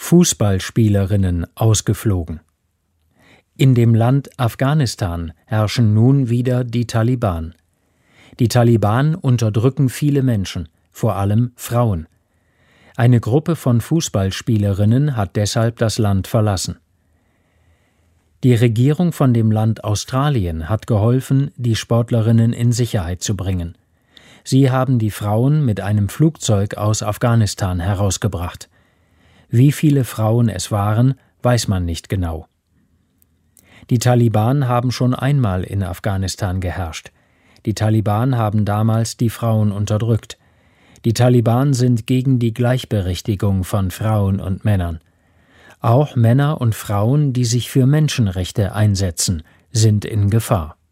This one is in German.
Fußballspielerinnen ausgeflogen. In dem Land Afghanistan herrschen nun wieder die Taliban. Die Taliban unterdrücken viele Menschen, vor allem Frauen. Eine Gruppe von Fußballspielerinnen hat deshalb das Land verlassen. Die Regierung von dem Land Australien hat geholfen, die Sportlerinnen in Sicherheit zu bringen. Sie haben die Frauen mit einem Flugzeug aus Afghanistan herausgebracht. Wie viele Frauen es waren, weiß man nicht genau. Die Taliban haben schon einmal in Afghanistan geherrscht. Die Taliban haben damals die Frauen unterdrückt. Die Taliban sind gegen die Gleichberechtigung von Frauen und Männern. Auch Männer und Frauen, die sich für Menschenrechte einsetzen, sind in Gefahr.